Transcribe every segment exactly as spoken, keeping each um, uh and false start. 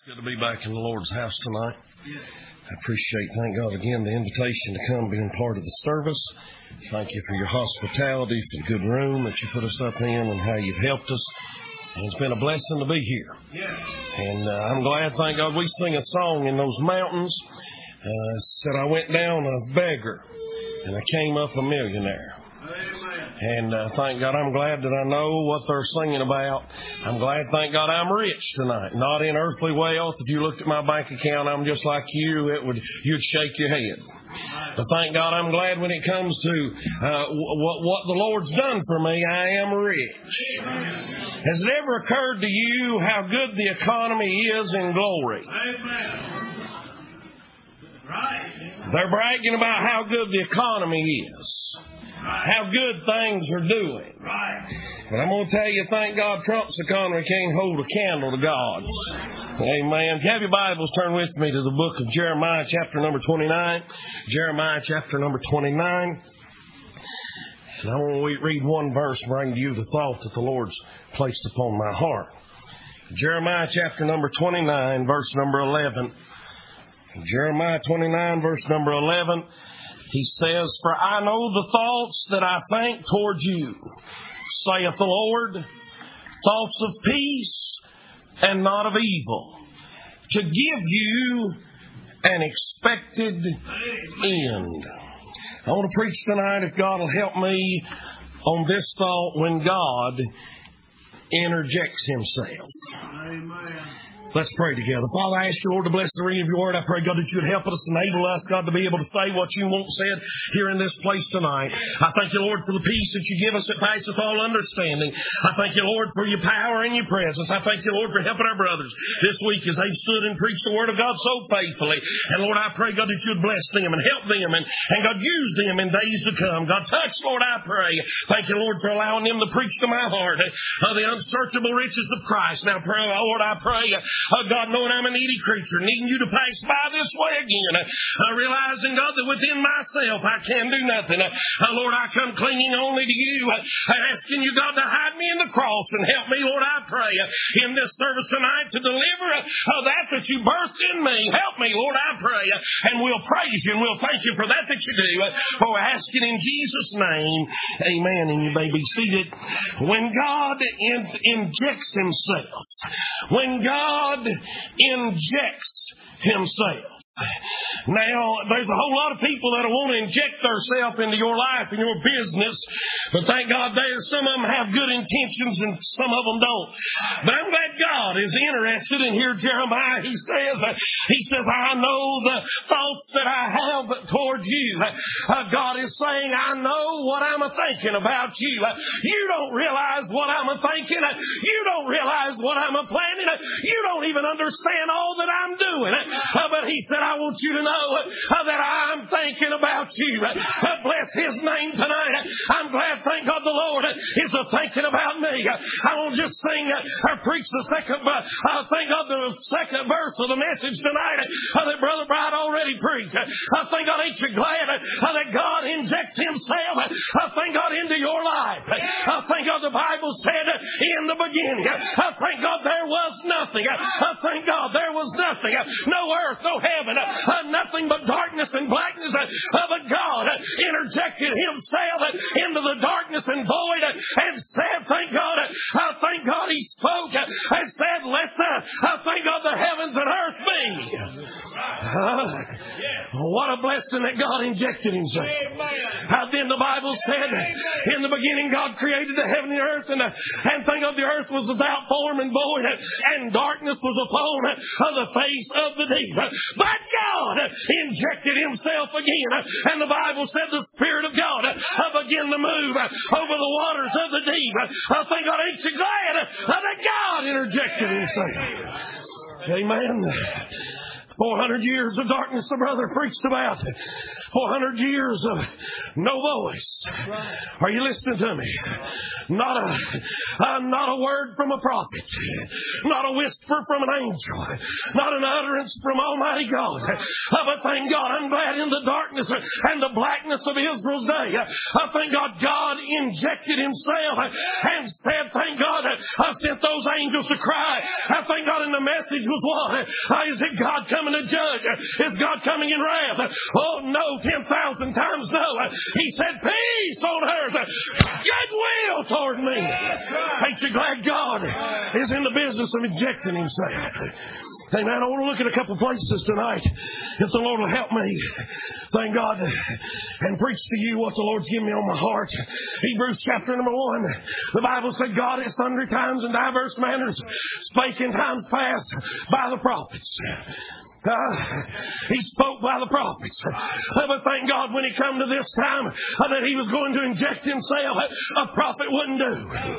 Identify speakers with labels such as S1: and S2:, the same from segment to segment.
S1: Good to be back in the Lord's house tonight. I appreciate, thank God again, the invitation to come being part of the service. Thank you for your hospitality, for the good room that you put us up in, and how you've helped us. And it's been a blessing to be here. And uh, I'm glad, thank God, we sing a song in those mountains. Uh, said I went down a beggar, and I came up a millionaire. And uh, thank God, I'm glad that I know what they're singing about. I'm glad, thank God, I'm rich tonight. Not in earthly wealth. If you looked at my bank account, I'm just like you. It would you'd shake your head. But thank God, I'm glad when it comes to uh, what, what the Lord's done for me, I am rich. Has it ever occurred to you how good the economy is in glory? They're bragging about how good the economy is. How good things are doing. But I'm going to tell you, thank God, Trump's economy can't hold a candle to God. Amen. If you have your Bibles, turn with me to the book of Jeremiah, chapter number twenty-nine. Jeremiah, chapter number twenty-nine. And I want to read one verse and bring to you the thought that the Lord's placed upon my heart. Jeremiah, chapter number twenty-nine, verse number eleven. Jeremiah twenty-nine, verse number eleven. He says, "For I know the thoughts that I think towards you, saith the Lord, thoughts of peace and not of evil, to give you an expected end." I want to preach tonight, if God will help me, on this thought when God interjects Himself. Amen. Let's pray together. Father, I ask you, Lord, to bless the reading of your word. I pray, God, that you would help us, enable us, God, to be able to say what you want said here in this place tonight. I thank you, Lord, for the peace that you give us that passeth all understanding. I thank you, Lord, for your power and your presence. I thank you, Lord, for helping our brothers this week as they've stood and preached the word of God so faithfully. And, Lord, I pray, God, that you would bless them and help them and, and God, use them in days to come. God, touch, Lord, I pray. Thank you, Lord, for allowing them to preach to my heart of the unsearchable riches of Christ. Now, pray, Lord, I pray, Oh, God, knowing I'm a needy creature, needing you to pass by this way again, uh, realizing, God, that within myself I can do nothing. Uh, Lord, I come clinging only to you, uh, asking you, God, to hide me in the cross and help me, Lord, I pray, uh, in this service tonight to deliver uh, that that you birthed in me. Help me, Lord, I pray, uh, and we'll praise you and we'll thank you for that that you do. Uh, for we're asking in Jesus' name, amen, and you may be seated. When God in- injects Himself, when God injects Himself. Now, there's a whole lot of people that want to inject themselves into your life and your business, but thank God there's some of them have good intentions and some of them don't. But I'm glad God is interested in here. Jeremiah, he says, he says, I know the thoughts that I have towards you. Uh, God is saying, I know what I'm thinking about you. Uh, you don't realize what I'm thinking. Uh, you don't realize what I'm planning. Uh, you don't even understand all that I'm doing. Uh, but he said, I want you to know uh, that I'm thinking about you. Uh, bless His name tonight. Uh, I'm glad, thank God, the Lord uh, is uh, thinking about me. Uh, I won't just sing uh, or preach the second, uh, uh, thank God, the second verse of the message tonight uh, that Brother Bright already preached. Uh, I thank God, ain't you glad uh, that God injects Himself, uh, uh, thank God, into your life. Uh, uh, thank God, the Bible said uh, in the beginning, uh, thank God, there was nothing. Uh, uh, thank God, there was nothing. Uh, no earth, no heaven. Uh, nothing but darkness and blackness. Uh, but God uh, interjected Himself uh, into the darkness and void uh, and said, thank God, uh, uh, thank God He spoke uh, and said, let the, uh, thank God the heavens and earth be. Uh, what a blessing that God injected Himself. Uh, then the Bible said, in the beginning God created the heaven and the earth, and, uh, and thank God the earth was without form and void, uh, and darkness was upon uh, the face of the deep. Uh, but God injected Himself again. And the Bible said the Spirit of God began to move over the waters of the deep. I think God ain't you glad that God interjected Himself. Amen. four hundred years of darkness the brother preached about. four hundred years of no voice. Are you listening to me? Not a, uh, not a word from a prophet. Not a whisper from an angel. Not an utterance from Almighty God. Uh, but thank God, I'm glad in the darkness and the blackness of Israel's day, I uh, thank God, God injected Himself and said, thank God, I sent those angels to cry. I thank God, and the message was what? Uh, is it God coming to judge? Is God coming in wrath? Oh no, ten thousand times no. He said, peace on earth, goodwill toward me. Ain't you glad God is in the business of injecting Himself? Hey man, I want to look at a couple places tonight. If the Lord will help me, thank God, and preach to you what the Lord's given me on my heart. Hebrews chapter number one. The Bible said God at sundry times and diverse manners spake in times past by the prophets. Uh, he spoke by the prophets. Uh, but thank God when He come to this time uh, that He was going to inject Himself, uh, a prophet wouldn't do.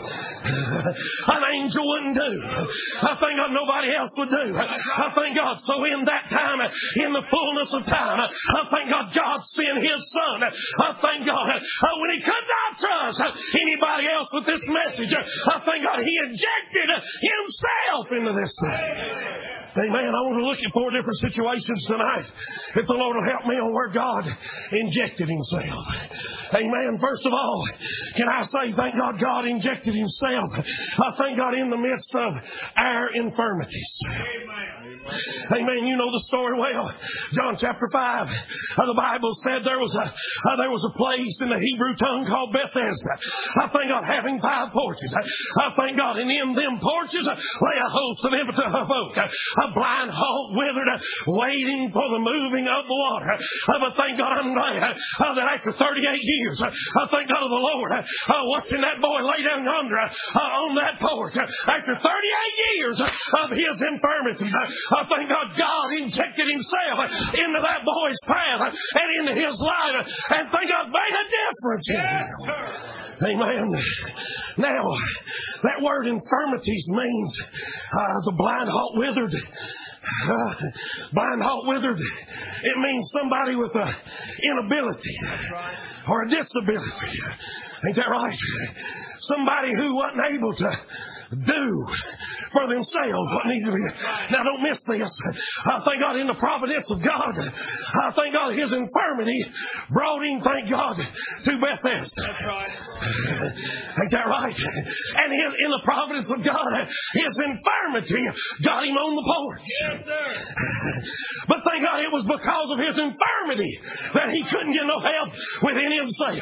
S1: Uh, an angel wouldn't do. I thank God nobody else would do. Uh, I thank God. So in that time, uh, in the fullness of time, uh, I thank God God sent His Son. Uh, I thank God uh, when He could not trust uh, anybody else with this message, uh, I thank God He injected uh, Himself into this thing. Amen. I want to look at four different situations tonight. If the Lord will help me on where God injected Himself. Amen. First of all, can I say, thank God God injected Himself. I thank God in the midst of our infirmities. Amen. Amen. You know the story well. John chapter five. Uh, the Bible said there was a uh, there was a place in the Hebrew tongue called Bethesda. I thank God having five porches. I thank God, and in them porches uh, lay a host of impotent folk. Uh, a blind, halt, withered, uh, waiting for the moving of the water. Uh, but thank God I'm glad uh, that after thirty-eight years, uh, I thank God of the Lord, uh, uh, watching that boy lay down yonder uh, on that porch, uh, after thirty-eight years uh, of his infirmities, uh, I thank God God injected Himself uh, into that boy's path uh, and into his life, uh, and thank God made a difference in him. Amen. Now, that word infirmities means uh, the blind, halt, withered. Uh, blind, halt, withered. It means somebody with an inability or a disability. Ain't that right? Somebody who wasn't able to do for themselves what needs to be. Now don't miss this. I thank God in the providence of God. I thank God His infirmity brought Him, thank God, to Bethesda. That's right. Ain't that right? And his, in the providence of God, His infirmity got Him on the porch. Yes, sir. But thank God it was because of His infirmity that He couldn't get no help within Himself.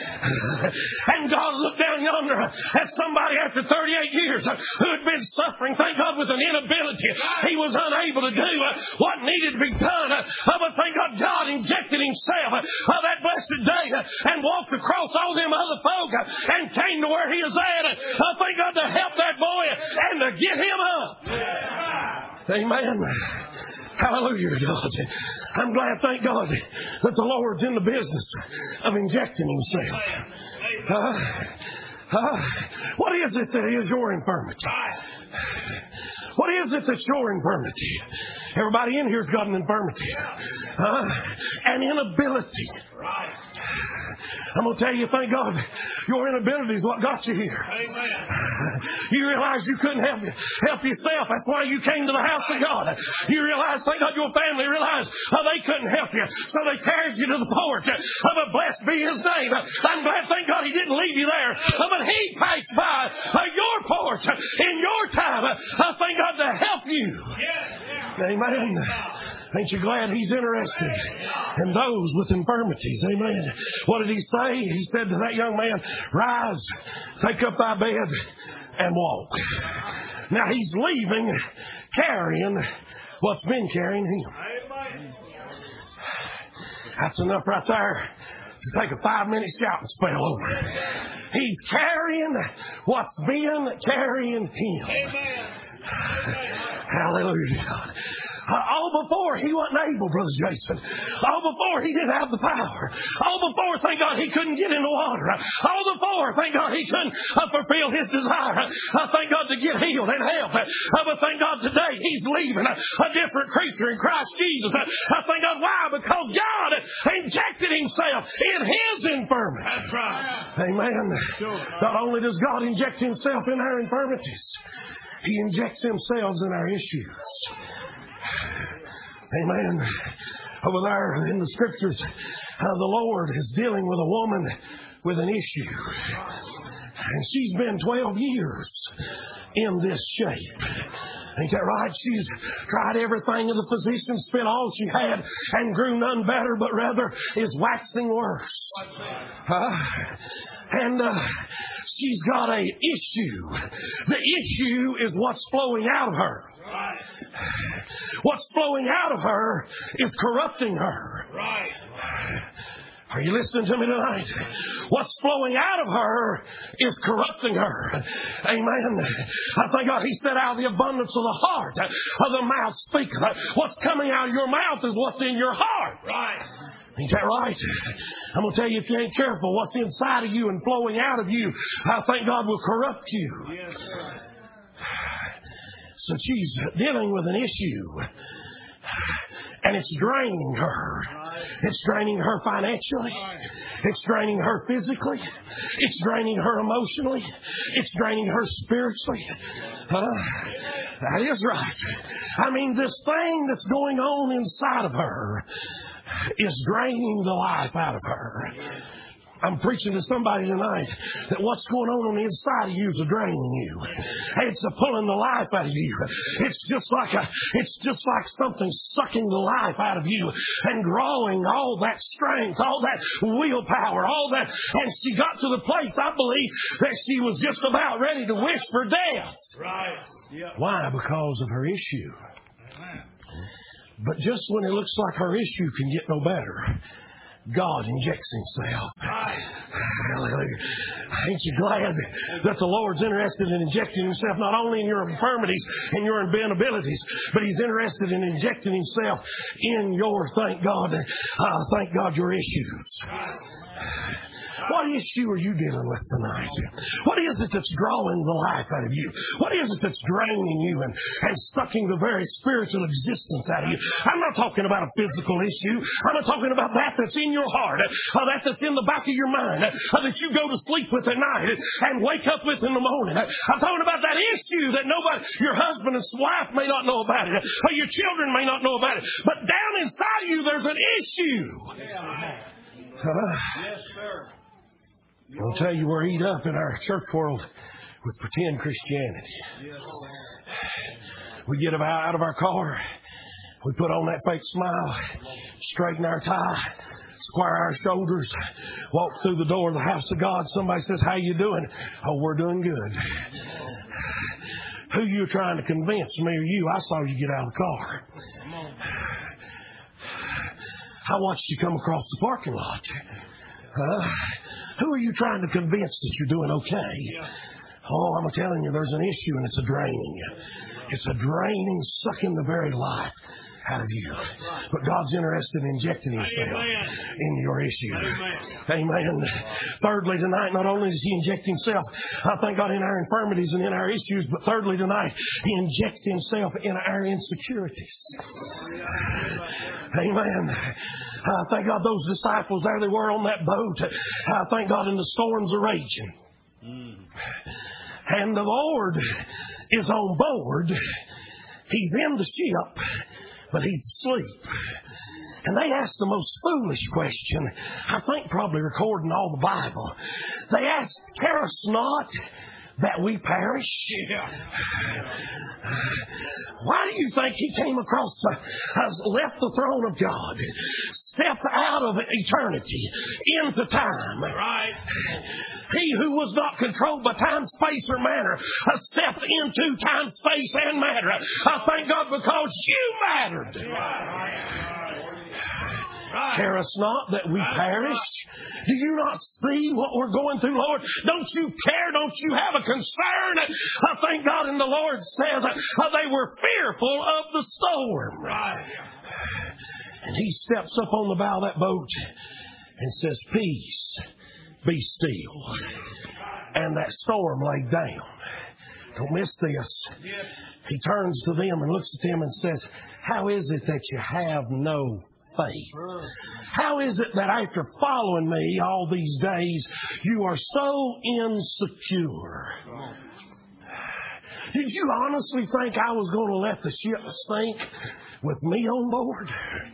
S1: And God looked down yonder at somebody after thirty-eight years who had been suffering, thank God, with an inability. He was unable to do uh, what needed to be done. Uh, but thank God God injected Himself uh, that blessed day uh, and walked across all them other folk uh, and came to where He was at. Uh, thank God to help that boy and to get him up. Amen. Hallelujah, God. I'm glad, thank God, that the Lord's in the business of injecting Himself. Uh, Uh, what is it that is your infirmity? What is it that's your infirmity? Everybody in here's got an infirmity. Uh, an inability. I'm going to tell you, thank God, your inability is what got you here. Amen. You realize you couldn't help, help yourself. That's why you came to the house of God. You realize, thank God, your family realized uh, they couldn't help you. So they carried you to the porch. Uh, but blessed be His name. Uh, I'm glad, thank God, He didn't leave you there. Uh, but He passed by uh, your porch uh, in your time. Uh, uh, thank God to help you. Yes. Amen. Ain't you glad He's interested in those with infirmities? Amen. What did He say? He said to that young man, rise, take up thy bed, and walk. Now He's leaving carrying what's been carrying Him. That's enough right there to take a five-minute shouting spell over. He's carrying what's been carrying Him. Hallelujah, God. Uh, all before he wasn't able, Brother Jason. All before he didn't have the power. All before, thank God, he couldn't get in the water. All before, thank God, he couldn't uh, fulfill his desire. Uh, thank God to get healed and help. Uh, but thank God today he's leaving a, a different creature in Christ Jesus. Uh, uh, thank God, why? Because God injected himself in his infirmity.
S2: That's right.
S1: Amen. Not only does God inject himself in our infirmities, he injects himself in our issues. Amen. Over there in the scriptures, uh, the Lord is dealing with a woman with an issue. And she's been twelve years in this shape. Ain't that right? She's tried everything of the physician, spent all she had, and grew none better, but rather is waxing worse. Uh, and uh, she's got a issue. The issue is what's flowing out of her. What's flowing out of her is corrupting her.
S2: Right.
S1: Are you listening to me tonight? What's flowing out of her is corrupting her. Amen. I thank God he said out of the abundance of the heart, of the mouth speaketh. What's coming out of your mouth is what's in your heart.
S2: Right.
S1: Ain't that right? I'm going to tell you, if you ain't careful, what's inside of you and flowing out of you, I thank God will corrupt you.
S2: Yes, sir.
S1: So she's dealing with an issue. And it's draining her. It's draining her financially. It's draining her physically. It's draining her emotionally. It's draining her spiritually. Huh? That is right. I mean, this thing that's going on inside of her is draining the life out of her. I'm preaching to somebody tonight that what's going on on the inside of you is draining you. It's a pulling the life out of you. It's just like a, it's just like something sucking the life out of you and drawing all that strength, all that willpower, all that. And she got to the place, I believe, that she was just about ready to wish for death.
S2: Right. Yeah.
S1: Why? Because of her issue.
S2: Amen.
S1: But just when it looks like her issue can get no better, God injects himself. Hallelujah. Ain't you glad that the Lord's interested in injecting himself not only in your infirmities and your inabilities, but he's interested in injecting himself in your, thank God, uh, thank God, your issues. What issue are you dealing with tonight? What is it that's drawing the life out of you? What is it that's draining you and, and sucking the very spiritual existence out of you? I'm not talking about a physical issue. I'm not talking about that that's in your heart, uh, that that's in the back of your mind, uh, that you go to sleep with at night and wake up with in the morning. I'm talking about that issue that nobody, your husband and wife may not know about it, or your children may not know about it. But down inside of you, there's an issue. Uh,
S2: Yes, sir.
S1: I'll tell you, we're eat up in our church world with pretend Christianity.
S2: Yes.
S1: We get out of our car, we put on that fake smile, straighten our tie, square our shoulders, walk through the door of the house of God. Somebody says, "How you doing?" "Oh, we're doing good." Who you trying to convince, me or you? I saw you get out of the car. I watched you come across the parking lot. Huh? Who are you trying to convince that you're doing okay? Oh, I'm telling you, there's an issue, and it's a draining. It's a draining, sucking the very life out of you. But God's interested in injecting himself
S2: Amen.
S1: in your issue.
S2: Amen.
S1: Amen. Thirdly, tonight, not only does he inject himself, I thank God, in our infirmities and in our issues, but thirdly, tonight, he injects himself in our insecurities. Amen. Uh, thank God those disciples, there they were on that boat. Uh, thank God, and the storms are raging. Mm. And the Lord is on board. He's in the ship, but he's asleep. And they asked the most foolish question, I think probably recording all the Bible. They asked, "Carest not that we perish?"
S2: Yeah.
S1: Why do you think he came across, the, has left the throne of God, stepped out of eternity into time?
S2: Right.
S1: He who was not controlled by time, space, or matter has stepped into time, space, and matter. I thank God because you mattered.
S2: Right.
S1: Carest not that we perish? Do you not see what we're going through, Lord? Don't you care? Don't you have a concern? I thank God, and the Lord says uh, they were fearful of the storm. And He steps up on the bow of that boat and says, peace, be still. And that storm laid down. Don't miss this. He turns to them and looks at them and says, how is it that you have no faith? How is it that after following me all these days, you are so insecure? Did you honestly think I was going to let the ship sink with me on board?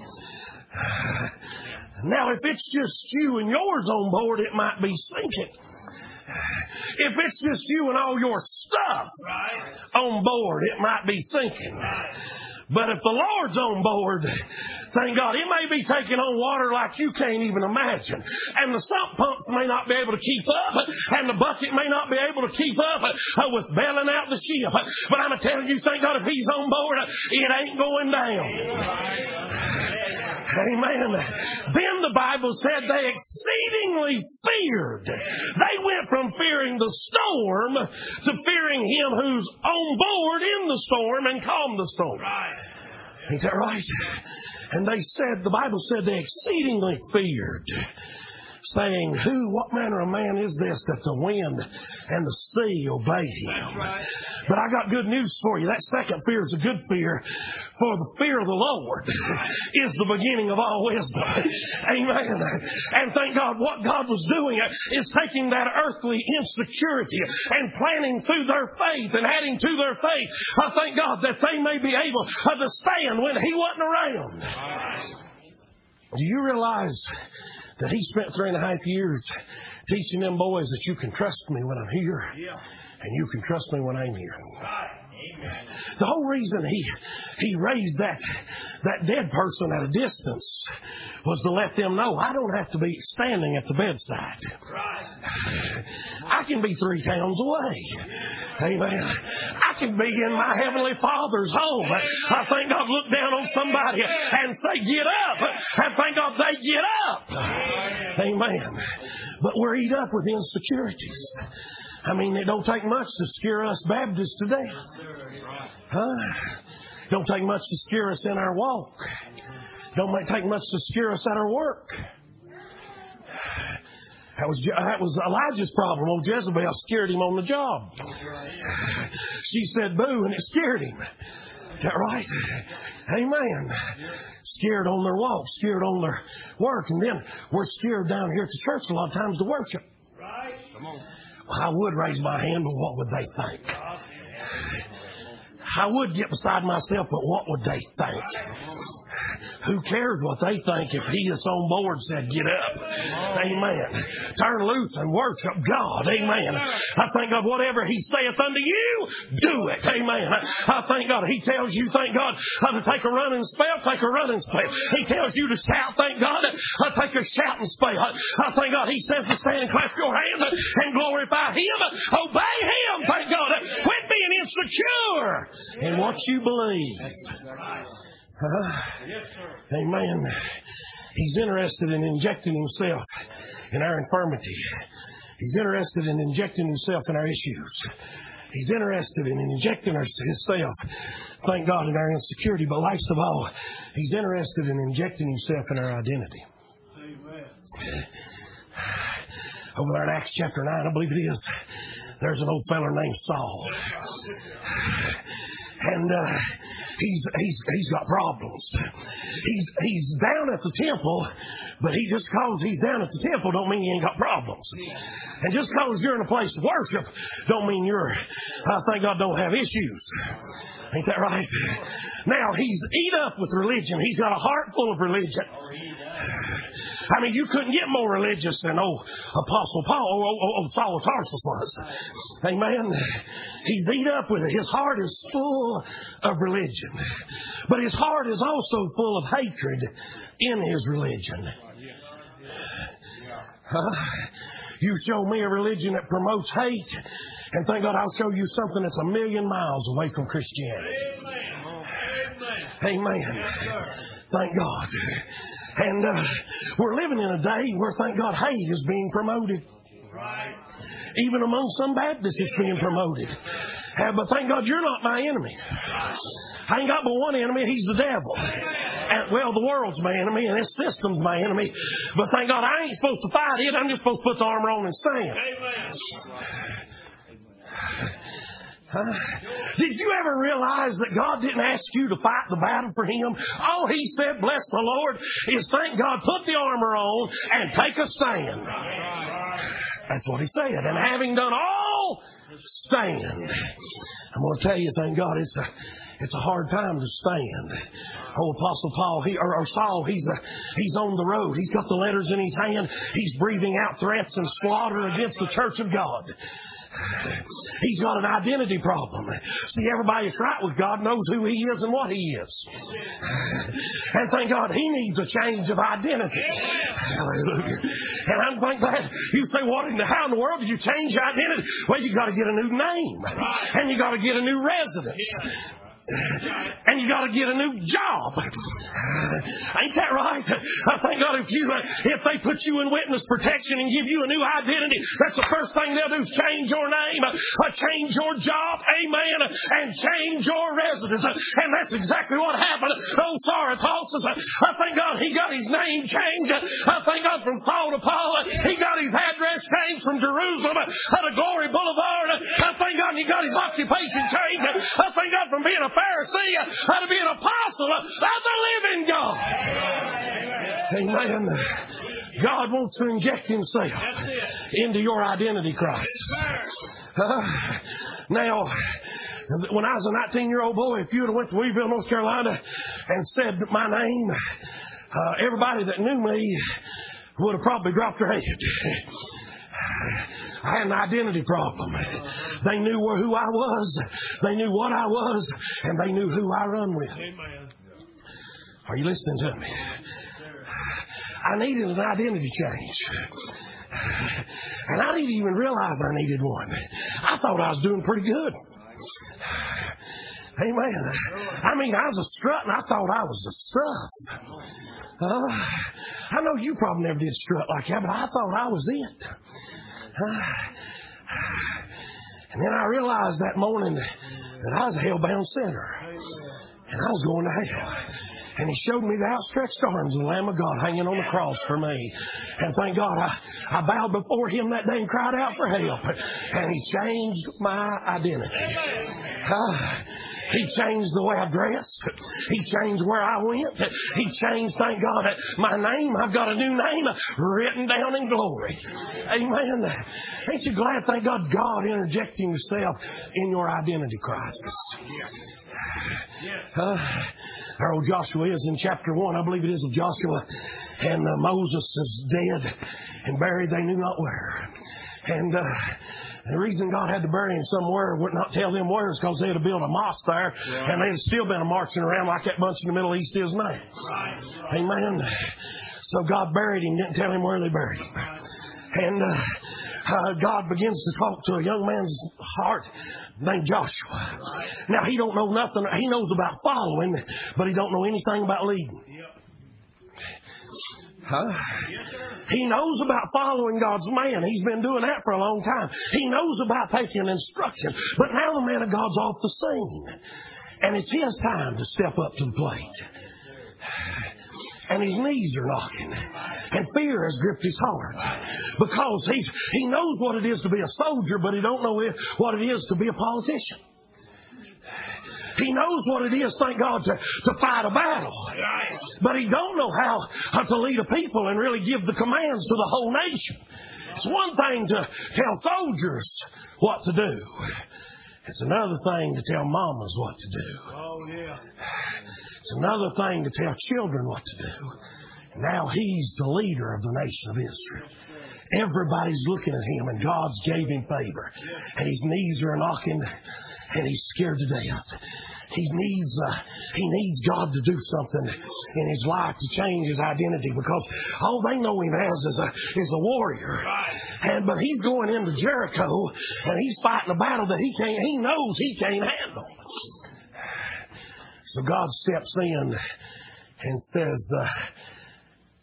S1: Now, if it's just you and yours on board, it might be sinking. If it's just you and all your stuff on board, it might be sinking. But if the Lord's on board, thank God, it may be taking on water like you can't even imagine. And the sump pumps may not be able to keep up, and the bucket may not be able to keep up with bailing out the ship. But I'm telling you, thank God, if He's on board, it ain't going down. Amen. Then the Bible said they exceedingly feared. They went from fearing the storm to fearing Him who's on board in the storm and calmed the storm. Ain't that right? And they said, the Bible said they exceedingly feared, saying, who, what manner of man is this that the wind and the sea obey Him? Right. But I got good news for you. That second fear is a good fear, for the fear of the Lord is the beginning of all wisdom. Amen. And thank God, what God was doing is taking that earthly insecurity and planting through their faith and adding to their faith. I thank God that they may be able to stand when He wasn't around. Do you realize that He spent three and a half years teaching them boys that you can trust me when I'm here, and you can trust me when I'm here? The whole reason he he raised that that dead person at a distance was to let them know I don't have to be standing at the bedside. I can be three towns away. Amen. I can be in my Heavenly Father's home. I thank God look down on somebody and say, get up. And thank God they get up. Amen. But we're eat up with insecurities. I mean, it don't take much to scare us Baptists today. Huh? Don't take much to scare us in our walk. Don't take much to scare us at our work. That was, that was Elijah's problem. Old Jezebel scared him on the job. She said boo, and it scared him. Is that right? Amen. Scared on their walk, scared on their work. And then we're scared down here at the church a lot of times to worship. Right. Come on. Well, I would raise my hand, but what would they think? I would get beside myself, but what would they think? Who cares what they think if He that's on board said, get up? Amen. Turn loose and worship God. Amen. I thank God, whatever He saith unto you, do it. Amen. I thank God, He tells you, thank God, how to take a running spell, take a running spell. He tells you to shout, thank God, I take a shouting spell. I thank God, He says to stand and clap your hands and glorify Him. Obey Him, thank God. Quit being insecure in what you believe. Uh, yes, sir. Amen. He's interested in injecting Himself in our infirmity. He's interested in injecting Himself in our issues. He's interested in injecting Himself, thank God, in our insecurity. But last of all, He's interested in injecting Himself in our identity. Amen. Over there in Acts chapter nine, I believe it is, there's an old feller named Saul. And uh, he's he's he's got problems. He's he's down at the temple, but he just because he's down at the temple don't mean he ain't got problems. And just because you're in a place of worship don't mean you're, I thank God, don't have issues. Ain't that right? Now, he's eat up with religion. He's got a heart full of religion. I mean, you couldn't get more religious than old Apostle Paul, old, old Saul of Tarsus was. Amen. He's eat up with it. His heart is full of religion. But his heart is also full of hatred in his religion. Uh, you show me a religion that promotes hate, and thank God I'll show you something that's a million miles away from Christianity. Amen. Amen. Thank God. And uh, we're living in a day where, thank God, hate is being promoted.
S2: Right.
S1: Even among some Baptists, it's being promoted. Uh, but thank God you're not my enemy. I ain't got but one enemy. He's the devil. And, well, the world's my enemy, and this system's my enemy. But thank God I ain't supposed to fight it. I'm just supposed to put the armor on and stand. Uh, did you ever realize that God didn't ask you to fight the battle for Him? All He said, bless the Lord, is thank God, put the armor on and take a stand. That's what He said. And having done all, stand. I'm going to tell you, thank God, it's a it's a hard time to stand. Oh, Apostle Paul, he, or, or Saul, he's a, he's on the road. He's got the letters in his hand. He's breathing out threats and slaughter against the church of God. He's got an identity problem. See, everybody that's right with God knows who He is and what He is. And thank God He needs a change of identity. Hallelujah. And I'm thank glad you say, what in the, how in the world did you change your identity? Well, you got to get a new name. And you got to get a new residence. And you got to get a new job. Ain't that right? I thank God if you, if they put you in witness protection and give you a new identity, that's the first thing they'll do is change your name, uh, change your job, amen, and change your residence. And that's exactly what happened. Old Tarsus, I thank God he got his name changed. I thank God from Saul to Paul, he got his address changed from Jerusalem to Glory Boulevard. I thank God he got his occupation changed. I thank God from being a Pharisee uh, to be an apostle uh, of the living God. Amen. God wants to inject Himself into your identity crisis. Uh, now, when I was a nineteen-year-old boy, if you would have went to Weeville, North Carolina, and said my name, uh, everybody that knew me would have probably dropped their head. I had an identity problem. They knew who I was, they knew what I was, and they knew who I run with. Amen. Are you listening to me? I needed an identity change. And I didn't even realize I needed one. I thought I was doing pretty good. Amen. I mean, I was a strut, and I thought I was a strut. Uh, I know you probably never did strut like that, but I thought I was it. Uh, and then I realized that morning that I was a hell-bound sinner. And I was going to hell. And He showed me the outstretched arms of the Lamb of God hanging on the cross for me. And thank God, I, I bowed before Him that day and cried out for help. And He changed my identity. Uh, He changed the way I dressed. He changed where I went. He changed, thank God, my name. I've got a new name written down in glory. Amen. Ain't you glad, thank God, God interjecting Himself in your identity crisis? Uh, our old Joshua is in chapter one, I believe it is, of Joshua. And uh, Moses is dead and buried they knew not where. And uh, the reason God had to bury him somewhere, would not tell them where, is because they had to build a mosque there. Right. And they'd still been marching around like that bunch in the Middle East is now. Right. Amen. So God buried him, didn't tell him where they buried him. And uh, uh, God begins to talk to a young man's heart named Joshua. Now, he don't know nothing. He knows about following, but he don't know anything about leading. Huh? He knows about following God's man. He's been doing that for a long time. He knows about taking instruction. But now the man of God's off the scene. And it's his time to step up to the plate. And his knees are knocking. And fear has gripped his heart. Because he's, he knows what it is to be a soldier, but he don't know what it is to be a politician. He knows what it is, thank God, to, to fight a battle. But he don't know how, how to lead a people and really give the commands to the whole nation. It's one thing to tell soldiers what to do. It's another thing to tell mamas what to do. Oh, yeah. It's another thing to tell children what to do. Now he's the leader of the nation of Israel. Everybody's looking at him, and God's gave him favor. And his knees are knocking, and he's scared to death. He needs uh, he needs God to do something in his life to change his identity, because all they know him as is a is a warrior. And but he's going into Jericho, and he's fighting a battle that he can't. He knows he can't handle. So God steps in and says, uh,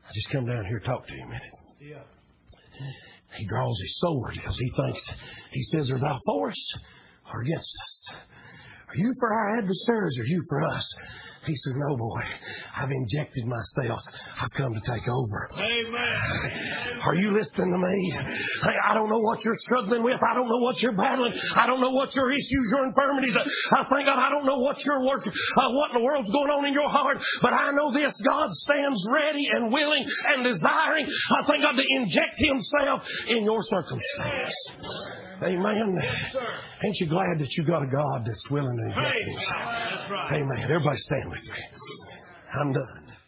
S1: just come down here and talk to you a minute.
S2: Yeah.
S1: He draws his sword because he thinks, he says, are thou for us or against us? Are you for our adversaries or are you for us? He said, no, boy, I've injected myself. I've come to take over.
S2: Amen.
S1: Are you listening to me? Hey, I don't know what you're struggling with. I don't know what you're battling. I don't know what your issues, your infirmities. I thank God I don't know what your work, uh, what in the world's going on in your heart. But I know this, God stands ready and willing and desiring, I thank God, to inject Himself in your circumstance. Amen. Ain't you glad that you got a God that's willing to inject Himself? Amen. Everybody stand with me. I'm done.